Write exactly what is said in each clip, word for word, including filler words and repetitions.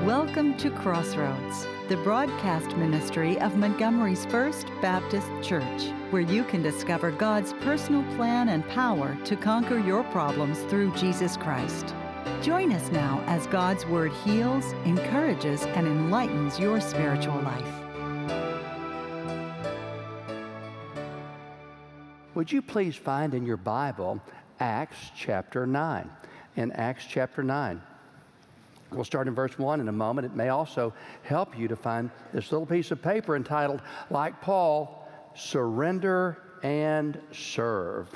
Welcome to Crossroads, the broadcast ministry of Montgomery's First Baptist Church, where you can discover God's personal plan and power to conquer your problems through Jesus Christ. Join us now as God's Word heals, encourages, and enlightens your spiritual life. Would you please find in your Bible Acts chapter nine? In Acts chapter nine. We'll start in verse one in a moment. It may also help you to find this little piece of paper entitled, like Paul, Surrender and Serve.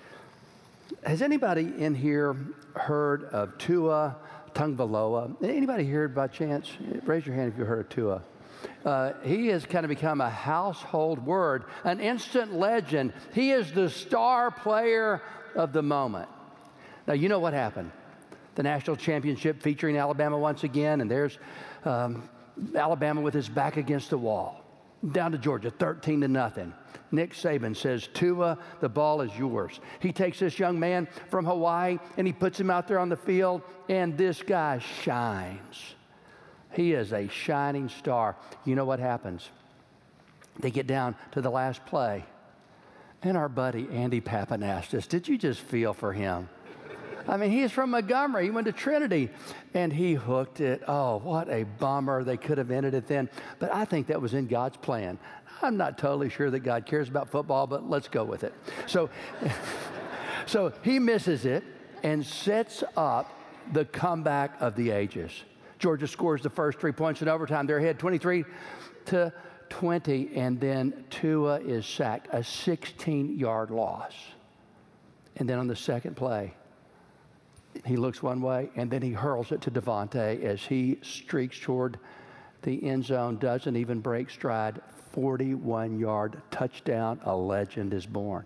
Has anybody in here heard of Tua Tagovailoa? Anybody here by chance? Raise your hand if you heard of Tua. Uh, he has kind of become a household word, an instant legend. He is the star player of the moment. Now, you know what happened. The national championship featuring Alabama once again, and there's um, Alabama with his back against the wall. Down to Georgia, thirteen to nothing. Nick Saban says, Tua, the ball is yours. He takes this young man from Hawaii, and he puts him out there on the field, and this guy shines. He is a shining star. You know what happens? They get down to the last play, and our buddy Andy Pappanastis, did you just feel for him? I mean, he's from Montgomery. He went to Trinity, and he hooked it. Oh, what a bummer. They could have ended it then. But I think that was in God's plan. I'm not totally sure that God cares about football, but let's go with it. So, so he misses it and sets up the comeback of the ages. Georgia scores the first three points in overtime. They're ahead twenty-three to twenty, and then Tua is sacked, a sixteen-yard loss. And then on the second play, he looks one way, and then he hurls it to Devontae as he streaks toward the end zone, doesn't even break stride, forty-one-yard touchdown. A legend is born.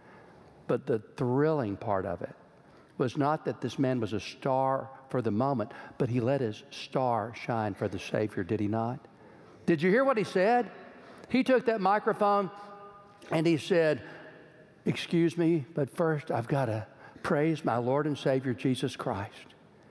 But the thrilling part of it was not that this man was a star for the moment, but he let his star shine for the Savior, did he not? Did you hear what he said? He took that microphone and he said, excuse me, but first I've got to praise my Lord and Savior, Jesus Christ,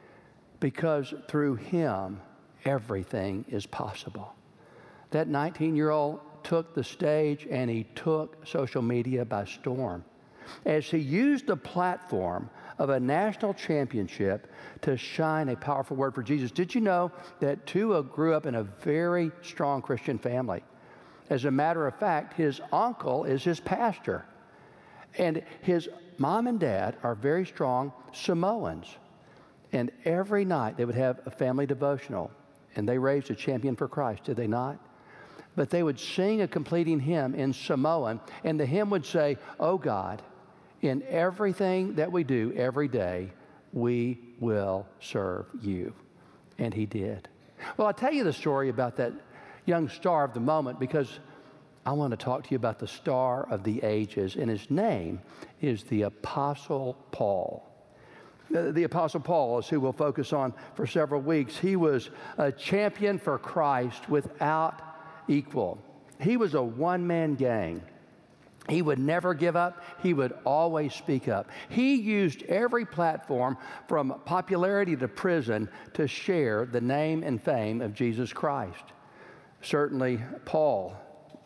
because through him, everything is possible. That nineteen-year-old took the stage and he took social media by storm as he used the platform of a national championship to shine a powerful word for Jesus. Did you know that Tua grew up in a very strong Christian family? As a matter of fact, his uncle is his pastor. And his mom and dad are very strong Samoans. And every night they would have a family devotional. And they raised a champion for Christ, did they not? But they would sing a completing hymn in Samoan. And the hymn would say, oh God, in everything that we do every day, we will serve you. And he did. Well, I'll tell you the story about that young star of the moment because I want to talk to you about the star of the ages, and his name is the Apostle Paul. The, the Apostle Paul is who we'll focus on for several weeks. He was a champion for Christ without equal. He was a one-man gang. He would never give up. He would always speak up. He used every platform from popularity to prison to share the name and fame of Jesus Christ. Certainly, Paul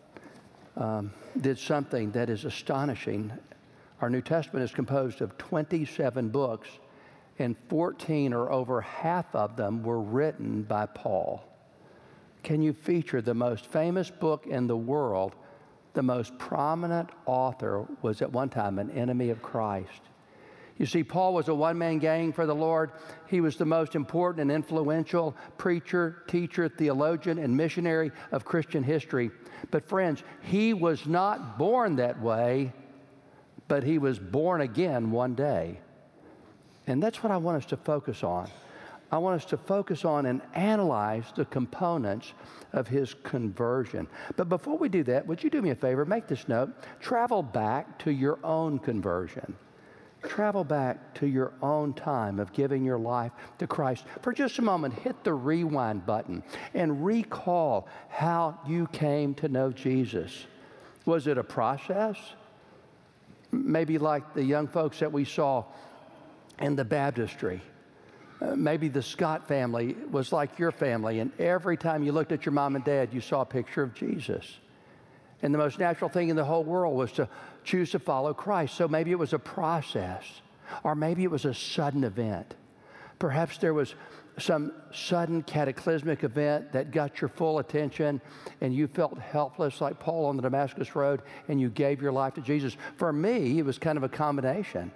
Um, did something that is astonishing. Our New Testament is composed of twenty-seven books, and fourteen or over half of them were written by Paul. Can you feature the most famous book in the world? The most prominent author was at one time an enemy of Christ. You see, Paul was a one-man gang for the Lord. He was the most important and influential preacher, teacher, theologian, and missionary of Christian history. But friends, he was not born that way, but he was born again one day. And that's what I want us to focus on. I want us to focus on and analyze the components of his conversion. But before we do that, would you do me a favor? Make this note. Travel back to your own conversion. Travel back to your own time of giving your life to Christ. For just a moment, hit the rewind button and recall how you came to know Jesus. Was it a process? Maybe like the young folks that we saw in the baptistry. Uh, maybe the Scott family was like your family, and every time you looked at your mom and dad, you saw a picture of Jesus. And the most natural thing in the whole world was to choose to follow Christ. So maybe it was a process, or maybe it was a sudden event. Perhaps there was some sudden cataclysmic event that got your full attention, and you felt helpless like Paul on the Damascus Road, and you gave your life to Jesus. For me, it was kind of a combination.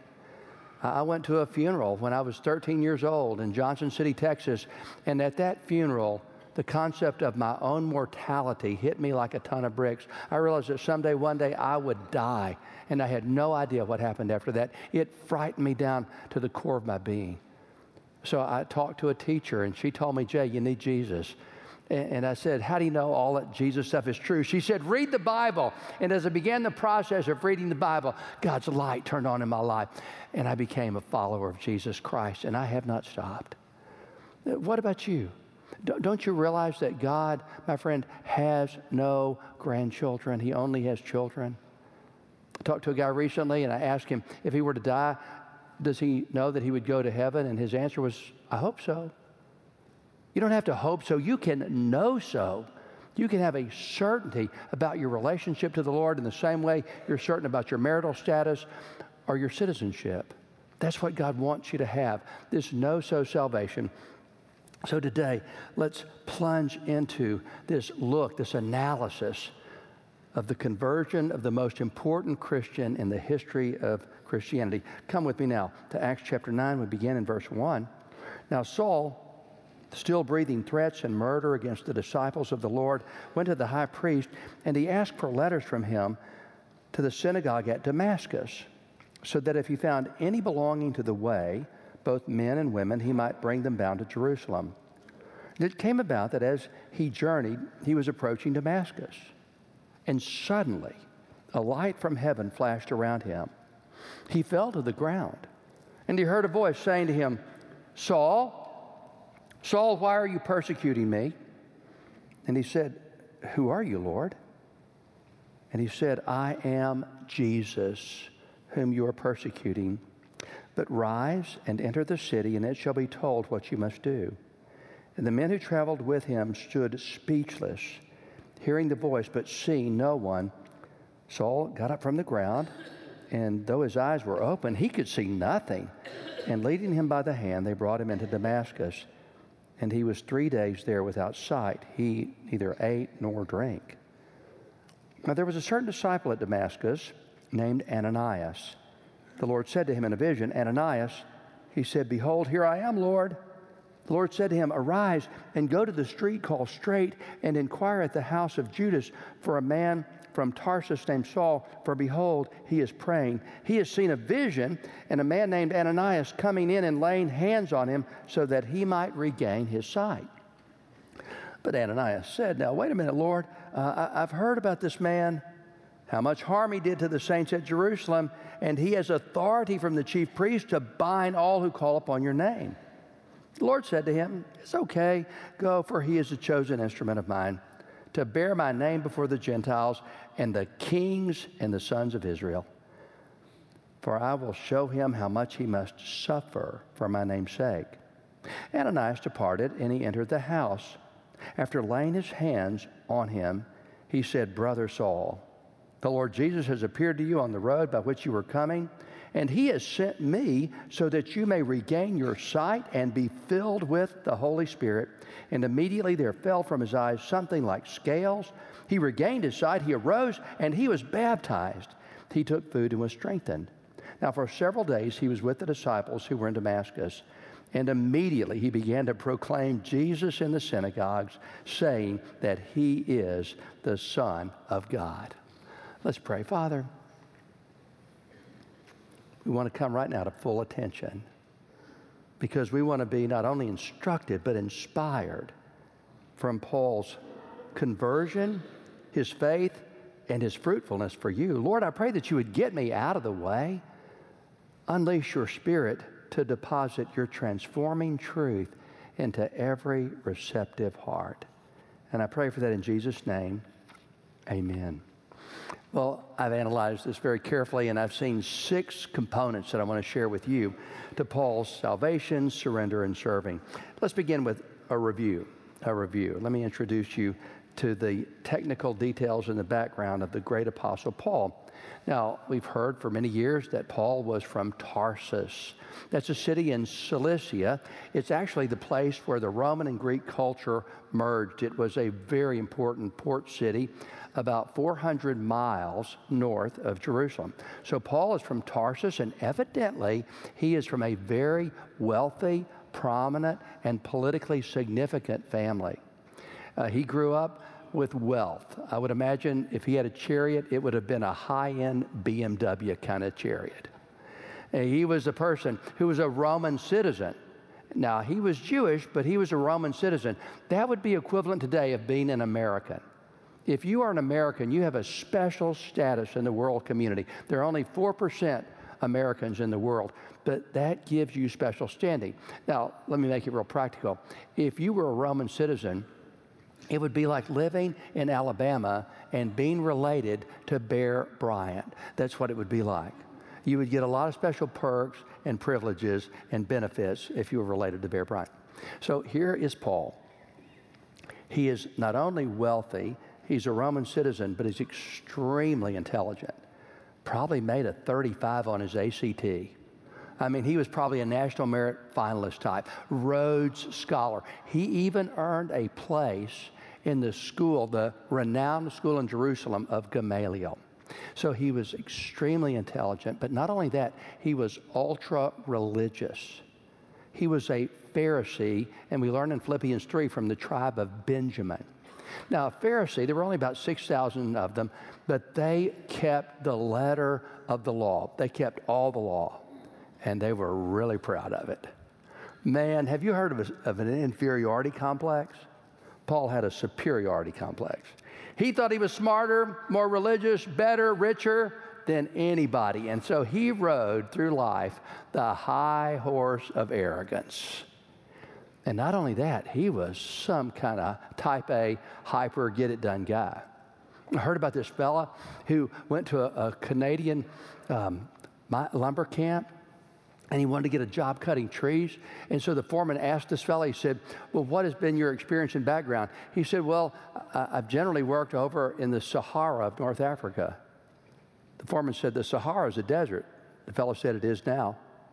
I went to a funeral when I was thirteen years old in Johnson City, Texas, and at that funeral, the concept of my own mortality hit me like a ton of bricks. I realized that someday, one day, I would die, and I had no idea what happened after that. It frightened me down to the core of my being. So I talked to a teacher, and she told me, Jay, you need Jesus. And, and I said, how do you know all that Jesus stuff is true? She said, read the Bible. And as I began the process of reading the Bible, God's light turned on in my life, and I became a follower of Jesus Christ, and I have not stopped. What about you? Don't you realize that God, my friend, has no grandchildren? He only has children. I talked to a guy recently, and I asked him if he were to die, does he know that he would go to heaven? And his answer was, I hope so. You don't have to hope so. You can know so. You can have a certainty about your relationship to the Lord in the same way you're certain about your marital status or your citizenship. That's what God wants you to have, this know-so salvation. So today, let's plunge into this look, this analysis of the conversion of the most important Christian in the history of Christianity. Come with me now to Acts chapter nine. We begin in verse one. Now Saul, still breathing threats and murder against the disciples of the Lord, went to the high priest, and he asked for letters from him to the synagogue at Damascus, so that if he found any belonging to the way, both men and women, he might bring them bound to Jerusalem. And it came about that as he journeyed, he was approaching Damascus. And suddenly, a light from heaven flashed around him. He fell to the ground, and he heard a voice saying to him, Saul, Saul, why are you persecuting me? And he said, who are you, Lord? And he said, I am Jesus, whom you are persecuting. But rise and enter the city, and it shall be told what you must do. And the men who traveled with him stood speechless, hearing the voice, but seeing no one. Saul got up from the ground, and though his eyes were open, he could see nothing. And leading him by the hand, they brought him into Damascus. And he was three days there without sight. He neither ate nor drank. Now there was a certain disciple at Damascus named Ananias. The Lord said to him in a vision, Ananias. He said, behold, here I am, Lord. The Lord said to him, arise and go to the street called Straight and inquire at the house of Judas for a man from Tarsus named Saul, for behold, he is praying. He has seen a vision, and a man named Ananias coming in and laying hands on him so that he might regain his sight. But Ananias said, now wait a minute, Lord, uh, I, I've heard about this man, how much harm he did to the saints at Jerusalem, and he has authority from the chief priest to bind all who call upon your name. The Lord said to him, it's okay, go, for he is a chosen instrument of mine to bear my name before the Gentiles and the kings and the sons of Israel. For I will show him how much he must suffer for my name's sake. Ananias departed, and he entered the house. After laying his hands on him, he said, Brother Saul, the Lord Jesus has appeared to you on the road by which you were coming, and he has sent me so that you may regain your sight and be filled with the Holy Spirit. And immediately there fell from his eyes something like scales. He regained his sight, he arose, and he was baptized. He took food and was strengthened. Now for several days he was with the disciples who were in Damascus, and immediately he began to proclaim Jesus in the synagogues, saying that he is the Son of God. Let's pray. Father, we want to come right now to full attention because we want to be not only instructed but inspired from Paul's conversion, his faith, and his fruitfulness for you. Lord, I pray that you would get me out of the way, unleash your Spirit to deposit your transforming truth into every receptive heart. And I pray for that in Jesus' name. Amen. Well, I've analyzed this very carefully, and I've seen six components that I want to share with you to Paul's salvation, surrender, and serving. Let's begin with a review. A review. Let me introduce you to the technical details and the background of the great apostle Paul. Now, we've heard for many years that Paul was from Tarsus. That's a city in Cilicia. It's actually the place where the Roman and Greek culture merged. It was a very important port city about four hundred miles north of Jerusalem. So Paul is from Tarsus, and evidently he is from a very wealthy, prominent, and politically significant family. Uh, he grew up with wealth. I would imagine if he had a chariot, it would have been a high-end B M W kind of chariot. And he was a person who was a Roman citizen. Now, he was Jewish, but he was a Roman citizen. That would be equivalent today of being an American. If you are an American, you have a special status in the world community. There are only four percent Americans in the world, but that gives you special standing. Now, let me make it real practical. If you were a Roman citizen, it would be like living in Alabama and being related to Bear Bryant. That's what it would be like. You would get a lot of special perks and privileges and benefits if you were related to Bear Bryant. So here is Paul. He is not only wealthy, he's a Roman citizen, but he's extremely intelligent. Probably made a thirty-five on his A C T. I mean, he was probably a National Merit Finalist type, Rhodes Scholar. He even earned a place in the school, the renowned school in Jerusalem of Gamaliel. So he was extremely intelligent, but not only that, he was ultra-religious. He was a Pharisee, and we learn in Philippians three from the tribe of Benjamin. Now, a Pharisee, there were only about six thousand of them, but they kept the letter of the law. They kept all the law, and they were really proud of it. Man, have you heard of, a, of an inferiority complex? Paul had a superiority complex. He thought he was smarter, more religious, better, richer than anybody, and so he rode through life the high horse of arrogance. And not only that, he was some kind of type A, hyper, get-it-done guy. I heard about this fella who went to a, a Canadian um, lumber camp, and he wanted to get a job cutting trees. And so the foreman asked this fella, he said, well, what has been your experience and background? He said, well, I, I've generally worked over in the Sahara of North Africa. The foreman said, the Sahara is a desert. The fellow said, it is now.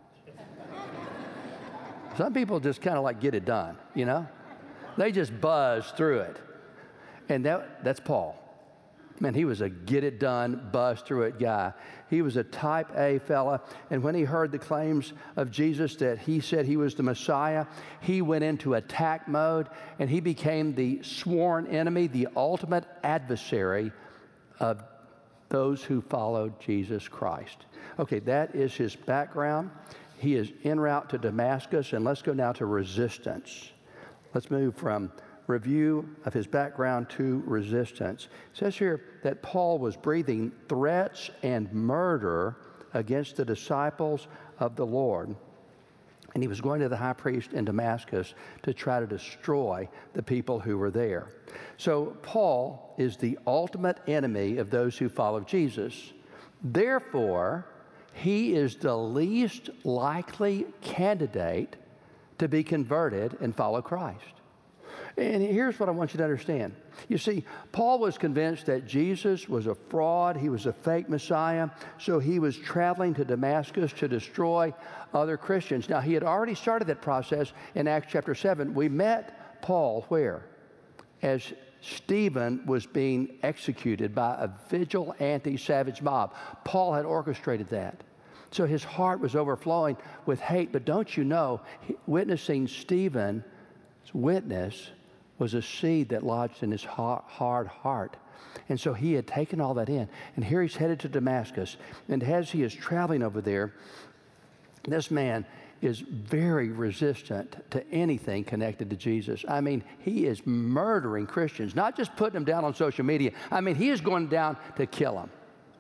Some people just kind of like get it done, you know? They just buzz through it. And that, that's Paul. Man, he was a get-it-done, buzz-through-it guy. He was a type A fella, and when he heard the claims of Jesus that he said he was the Messiah, he went into attack mode, and he became the sworn enemy, the ultimate adversary of those who followed Jesus Christ. Okay, that is his background. He is en route to Damascus, and let's go now to resistance. Let's move from review of his background to resistance. It says here that Paul was breathing threats and murder against the disciples of the Lord. And he was going to the high priest in Damascus to try to destroy the people who were there. So Paul is the ultimate enemy of those who follow Jesus. Therefore, he is the least likely candidate to be converted and follow Christ. And here's what I want you to understand. You see, Paul was convinced that Jesus was a fraud. He was a fake Messiah. So he was traveling to Damascus to destroy other Christians. Now, he had already started that process in Acts chapter seven. We met Paul where? As Stephen was being executed by a vigilante savage mob. Paul had orchestrated that. So his heart was overflowing with hate. But don't you know, witnessing Stephen's witness was a seed that lodged in his hard heart. And so he had taken all that in. And here he's headed to Damascus. And as he is traveling over there, this man is very resistant to anything connected to Jesus. I mean, he is murdering Christians, not just putting them down on social media. I mean, he is going down to kill them.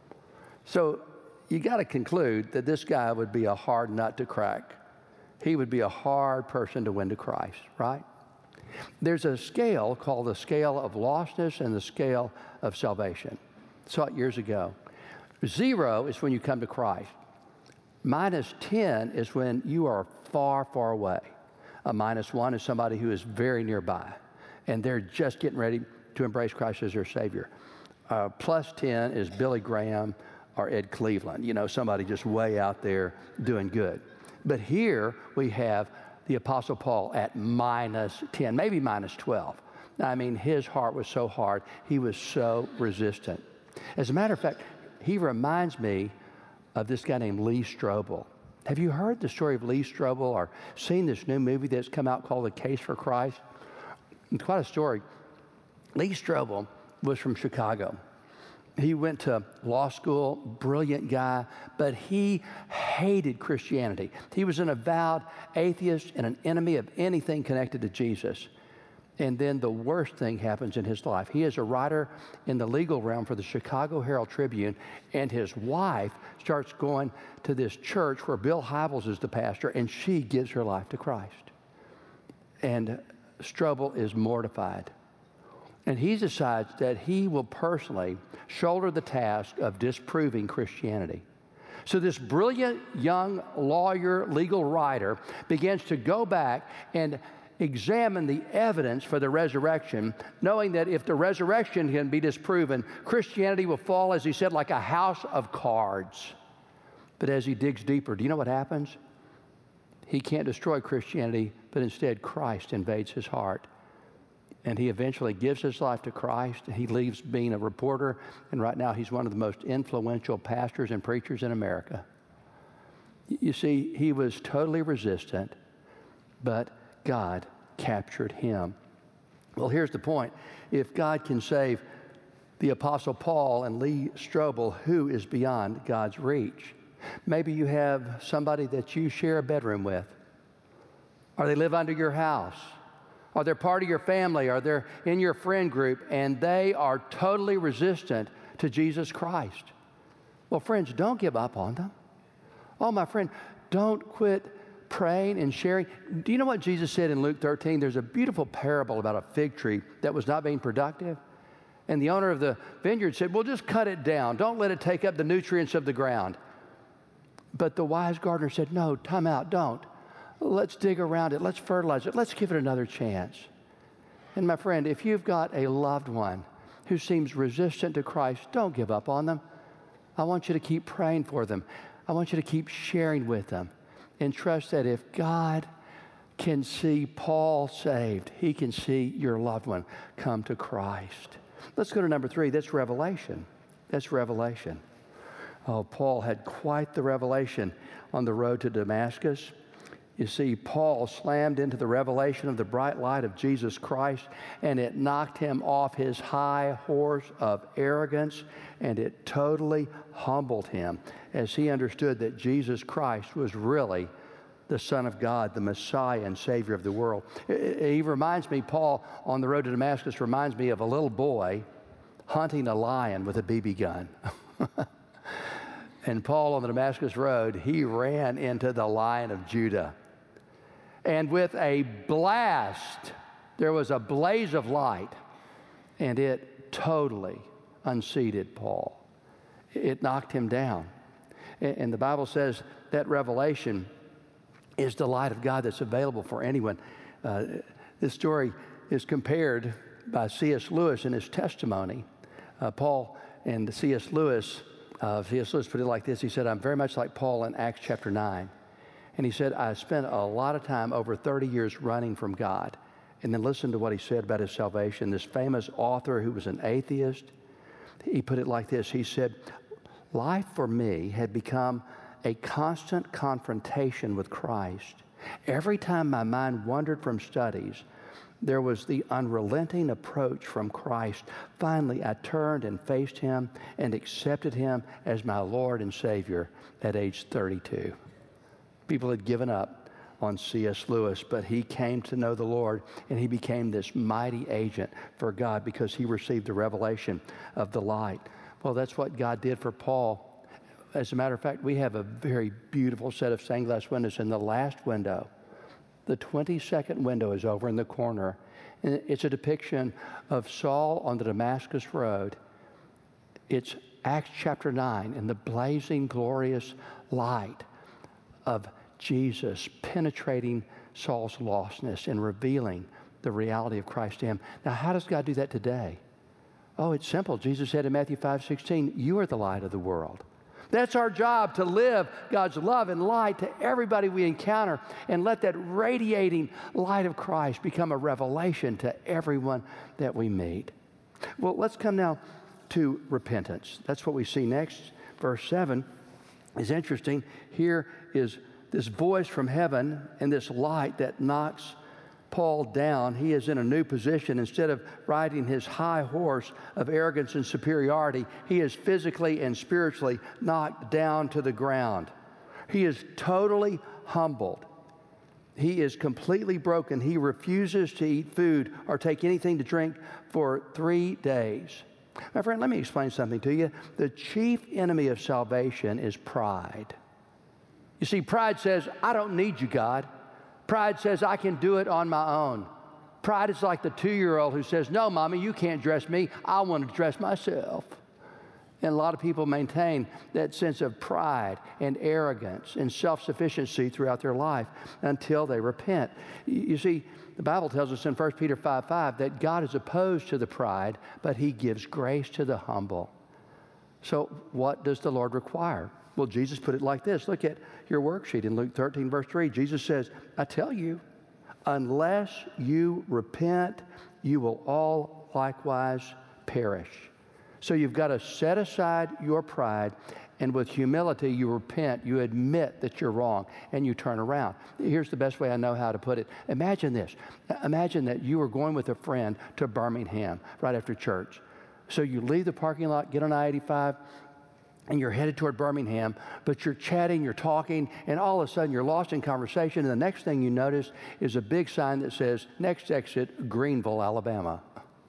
So you got to conclude that this guy would be a hard nut to crack. He would be a hard person to win to Christ, right? There's a scale called the scale of lostness and the scale of salvation. Saw it years ago. Zero is when you come to Christ. Minus ten is when you are far, far away. A minus one is somebody who is very nearby, and they're just getting ready to embrace Christ as their Savior. Uh, plus ten is Billy Graham or Ed Cleveland, you know, somebody just way out there doing good. But here we have the Apostle Paul at minus ten, maybe minus twelve. I mean, his heart was so hard. He was so resistant. As a matter of fact, he reminds me of this guy named Lee Strobel. Have you heard the story of Lee Strobel or seen this new movie that's come out called The Case for Christ? It's quite a story. Lee Strobel was from Chicago. He went to law school, brilliant guy, but he hated Christianity. He was an avowed atheist and an enemy of anything connected to Jesus. And then the worst thing happens in his life. He is a writer in the legal realm for the Chicago Herald Tribune, and his wife starts going to this church where Bill Hybels is the pastor, and she gives her life to Christ. And Strobel is mortified. And he decides that he will personally shoulder the task of disproving Christianity. So this brilliant young lawyer, legal writer, begins to go back and examine the evidence for the resurrection, knowing that if the resurrection can be disproven, Christianity will fall, as he said, like a house of cards. But as he digs deeper, do you know what happens? He can't destroy Christianity, but instead Christ invades his heart. And he eventually gives his life to Christ. He leaves being a reporter, and right now he's one of the most influential pastors and preachers in America. You see, he was totally resistant, but God captured him. Well, here's the point. If God can save the Apostle Paul and Lee Strobel, who is beyond God's reach? Maybe you have somebody that you share a bedroom with, or they live under your house, or they're part of your family, or they're in your friend group, and they are totally resistant to Jesus Christ. Well, friends, don't give up on them. Oh, my friend, don't quit praying and sharing. Do you know what Jesus said in Luke thirteen? There's a beautiful parable about a fig tree that was not being productive. And the owner of the vineyard said, well, just cut it down. Don't let it take up the nutrients of the ground. But the wise gardener said, no, time out, don't. Let's dig around it. Let's fertilize it. Let's give it another chance. And my friend, if you've got a loved one who seems resistant to Christ, don't give up on them. I want you to keep praying for them. I want you to keep sharing with them. And trust that if God can see Paul saved, he can see your loved one come to Christ. Let's go to number three. That's revelation. That's revelation. Oh, Paul had quite the revelation on the road to Damascus. You see, Paul slammed into the revelation of the bright light of Jesus Christ, and it knocked him off his high horse of arrogance, and it totally humbled him as he understood that Jesus Christ was really the Son of God, the Messiah and Savior of the world. He reminds me, Paul on the road to Damascus reminds me of a little boy hunting a lion with a B B gun. And Paul on the Damascus road, he ran into the Lion of Judah. And with a blast, there was a blaze of light, and it totally unseated Paul. It knocked him down. And the Bible says that revelation is the light of God that's available for anyone. Uh, this story is compared by C S Lewis in his testimony. Uh, Paul and C S Lewis, uh, C S Lewis put it like this. He said, I'm very much like Paul in Acts chapter nine. And he said, I spent a lot of time, over thirty years, running from God. And then listen to what he said about his salvation. This famous author who was an atheist, he put it like this. He said, life for me had become a constant confrontation with Christ. Every time my mind wandered from studies, there was the unrelenting approach from Christ. Finally, I turned and faced him and accepted him as my Lord and Savior at age thirty-two. People had given up on C S Lewis, but he came to know the Lord, and he became this mighty agent for God because he received the revelation of the light. Well, that's what God did for Paul. As a matter of fact, we have a very beautiful set of stained glass windows. In the last window, the twenty-second window is over in the corner, and it's a depiction of Saul on the Damascus road. It's Acts chapter nine and the blazing, glorious light of Jesus penetrating Saul's lostness and revealing the reality of Christ to him. Now, how does God do that today? Oh, it's simple. Jesus said in Matthew five sixteen, you are the light of the world. That's our job, to live God's love and light to everybody we encounter and let that radiating light of Christ become a revelation to everyone that we meet. Well, let's come now to repentance. That's what we see next. Verse seven is interesting. Here is this voice from heaven and this light that knocks Paul down. He is in a new position. Instead of riding his high horse of arrogance and superiority, he is physically and spiritually knocked down to the ground. He is totally humbled. He is completely broken. He refuses to eat food or take anything to drink for three days. My friend, let me explain something to you. The chief enemy of salvation is pride. You see, pride says, I don't need you, God. Pride says, I can do it on my own. Pride is like the two-year-old who says, no, Mommy, you can't dress me. I want to dress myself. And a lot of people maintain that sense of pride and arrogance and self-sufficiency throughout their life until they repent. You see, the Bible tells us in First Peter five five that God is opposed to the pride, but he gives grace to the humble. So what does the Lord require? Well, Jesus put it like this. Look at your worksheet in Luke thirteen, verse three. Jesus says, I tell you, unless you repent, you will all likewise perish. So you've got to set aside your pride, and with humility, you repent. You admit that you're wrong, and you turn around. Here's the best way I know how to put it. Imagine this. Imagine that you were going with a friend to Birmingham right after church. So you leave the parking lot, get on I eighty-five, and you're headed toward Birmingham, but you're chatting, you're talking, and all of a sudden you're lost in conversation, and the next thing you notice is a big sign that says, next exit, Greenville, Alabama.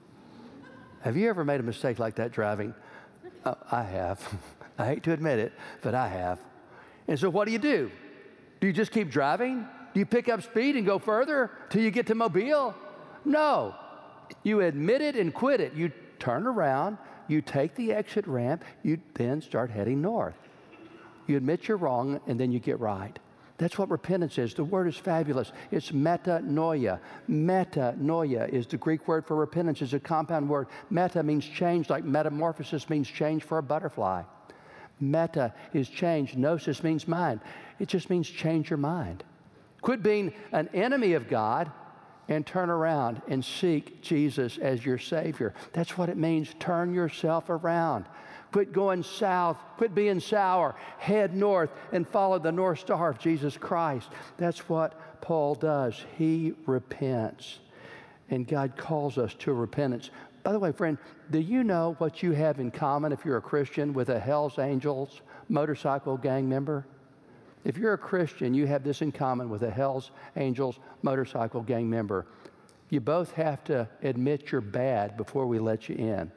Have you ever made a mistake like that driving? Uh, I have. I hate to admit it, but I have. And so what do you do? Do you just keep driving? Do you pick up speed and go further till you get to Mobile? No. You admit it and quit it. You turn around. You take the exit ramp, you then start heading north. You admit you're wrong, and then you get right. That's what repentance is. The word is fabulous. It's metanoia. Metanoia is the Greek word for repentance. It's a compound word. Meta means change, like metamorphosis means change for a butterfly. Meta is change. Gnosis means mind. It just means change your mind. Quit being an enemy of God and turn around and seek Jesus as your Savior. That's what it means. Turn yourself around. Quit going south. Quit being sour. Head north and follow the North Star of Jesus Christ. That's what Paul does. He repents. And God calls us to repentance. By the way, friend, do you know what you have in common if you're a Christian with a Hells Angels motorcycle gang member? If you're a Christian, you have this in common with a Hells Angels motorcycle gang member. You both have to admit you're bad before we let you in.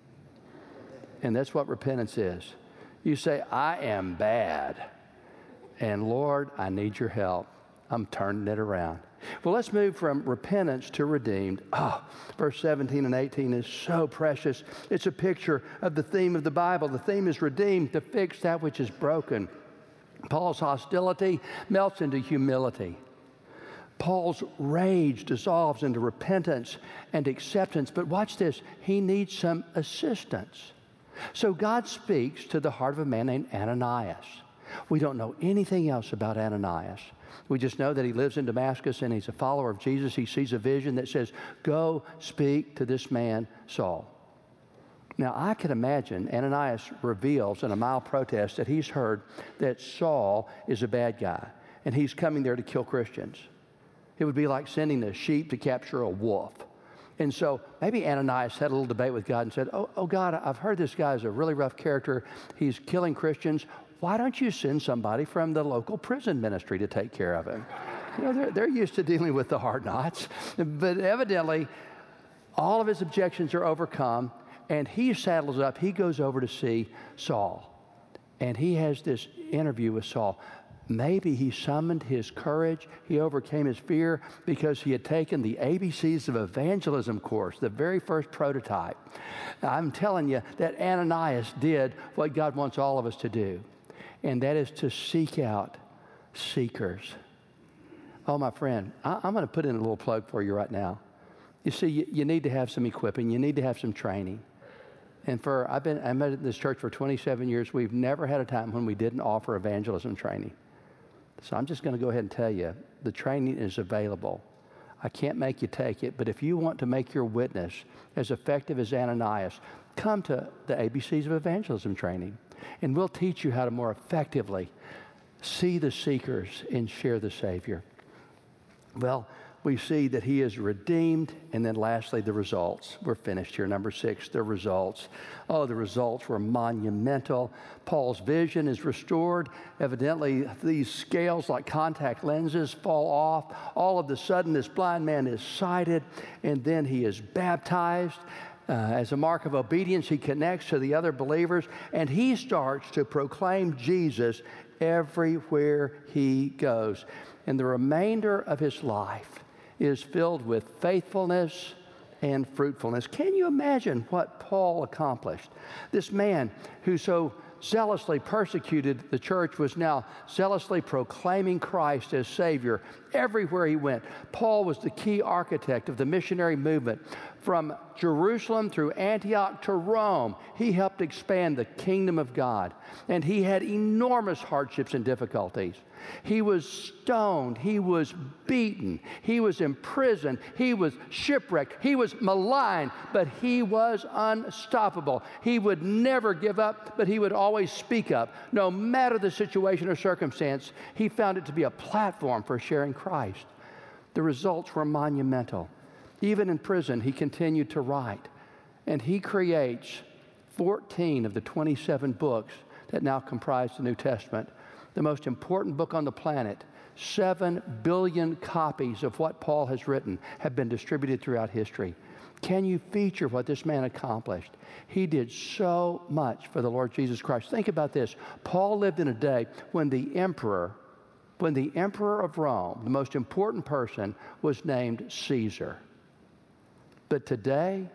And that's what repentance is. You say, I am bad. And Lord, I need your help. I'm turning it around. Well, let's move from repentance to redeemed. Oh, verse seventeen and eighteen is so precious. It's a picture of the theme of the Bible. The theme is redeemed, to fix that which is broken. Paul's hostility melts into humility. Paul's rage dissolves into repentance and acceptance. But watch this, he needs some assistance. So God speaks to the heart of a man named Ananias. We don't know anything else about Ananias. We just know that he lives in Damascus and he's a follower of Jesus. He sees a vision that says, go speak to this man, Saul. Now, I can imagine Ananias reveals in a mild protest that he's heard that Saul is a bad guy and he's coming there to kill Christians. It would be like sending a sheep to capture a wolf. And so maybe Ananias had a little debate with God and said, oh, oh God, I've heard this guy is a really rough character. He's killing Christians. Why don't you send somebody from the local prison ministry to take care of him? You know, they're, they're used to dealing with the hard knots. But evidently, all of his objections are overcome. And he saddles up, he goes over to see Saul. And he has this interview with Saul. Maybe he summoned his courage, he overcame his fear because he had taken the A B Cs of Evangelism course, the very first prototype. I'm telling you that Ananias did what God wants all of us to do, and that is to seek out seekers. Oh, my friend, I, I'm going to put in a little plug for you right now. You see, you, you need to have some equipping. You need to have some training. And for I've been I've been at this church for twenty-seven years. We've never had a time when we didn't offer evangelism training. So I'm just going to go ahead and tell you, the training is available. I can't make you take it, but if you want to make your witness as effective as Ananias, come to the A B Cs of Evangelism training, and we'll teach you how to more effectively see the seekers and share the Savior. Well, we see that he is redeemed, and then lastly, the results. We're finished here. Number six, the results. Oh, the results were monumental. Paul's vision is restored. Evidently, these scales like contact lenses fall off. All of a sudden, this blind man is sighted, and then he is baptized. Uh, as a mark of obedience, he connects to the other believers, and he starts to proclaim Jesus everywhere he goes. And the remainder of his life is filled with faithfulness and fruitfulness. Can you imagine what Paul accomplished? This man who so zealously persecuted the church was now zealously proclaiming Christ as Savior everywhere he went. Paul was the key architect of the missionary movement. From Jerusalem through Antioch to Rome, he helped expand the kingdom of God. And he had enormous hardships and difficulties. He was stoned. He was beaten. He was imprisoned. He was shipwrecked. He was maligned, but he was unstoppable. He would never give up, but he would always speak up. No matter the situation or circumstance, he found it to be a platform for sharing Christ. The results were monumental. Even in prison, he continued to write, and he creates fourteen of the twenty-seven books that now comprise the New Testament, the most important book on the planet. Seven billion copies of what Paul has written have been distributed throughout history. Can you feature what this man accomplished? He did so much for the Lord Jesus Christ. Think about this. Paul lived in a day when the emperor, when the emperor of Rome, the most important person, was named Caesar. But today,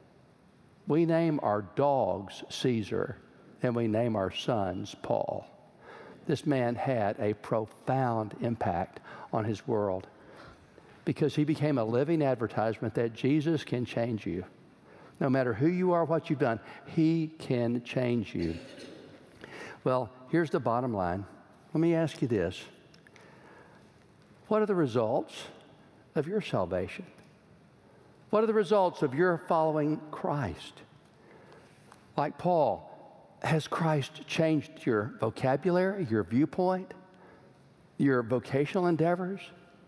we name our dogs Caesar, and we name our sons Paul. This man had a profound impact on his world because he became a living advertisement that Jesus can change you. No matter who you are, what you've done, he can change you. Well, here's the bottom line. Let me ask you this. What are the results of your salvation? What are the results of your following Christ? Like Paul, has Christ changed your vocabulary, your viewpoint, your vocational endeavors?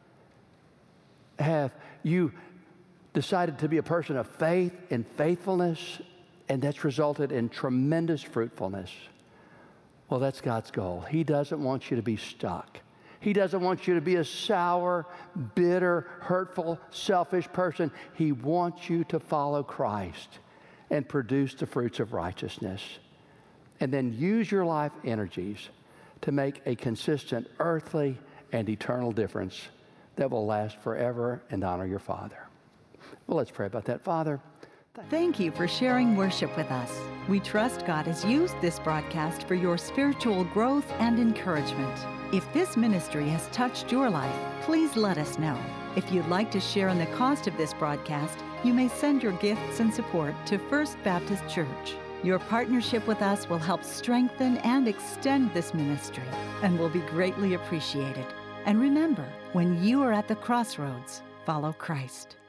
Have you decided to be a person of faith and faithfulness, and that's resulted in tremendous fruitfulness? Well, that's God's goal. He doesn't want you to be stuck. He doesn't want you to be a sour, bitter, hurtful, selfish person. He wants you to follow Christ and produce the fruits of righteousness. And then use your life energies to make a consistent earthly and eternal difference that will last forever and honor your Father. Well, let's pray about that. Father, thank you for sharing worship with us. We trust God has used this broadcast for your spiritual growth and encouragement. If this ministry has touched your life, please let us know. If you'd like to share in the cost of this broadcast, you may send your gifts and support to First Baptist Church. Your partnership with us will help strengthen and extend this ministry and will be greatly appreciated. And remember, when you are at the crossroads, follow Christ.